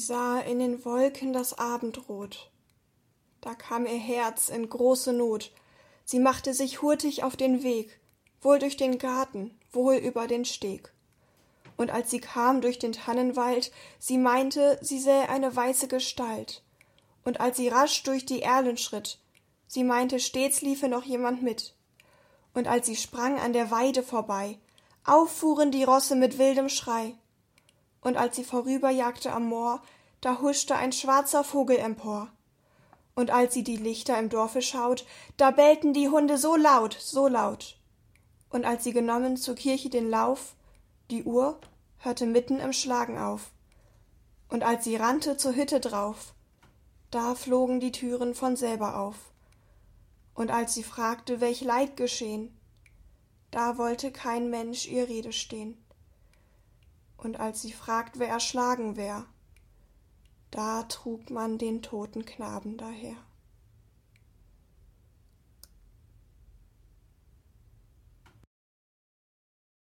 sah in den Wolken das Abendrot. Da kam ihr Herz in große Not. Sie machte sich hurtig auf den Weg, wohl durch den Garten, wohl über den Steg. Und als sie kam durch den Tannenwald, sie meinte, sie sähe eine weiße Gestalt. Und als sie rasch durch die Erlen schritt, sie meinte, stets liefe noch jemand mit. Und als sie sprang an der Weide vorbei, auffuhren die Rosse mit wildem Schrei. Und als sie vorüberjagte am Moor, da huschte ein schwarzer Vogel empor. Und als sie die Lichter im Dorfe schaut, da bellten die Hunde so laut, so laut. Und als sie genommen zur Kirche den Lauf, die Uhr hörte mitten im Schlagen auf. Und als sie rannte zur Hütte drauf, da flogen die Türen von selber auf. Und als sie fragte, welch Leid geschehen, da wollte kein Mensch ihr Rede stehen. Und als sie fragt, wer erschlagen wär, da trug man den toten Knaben daher.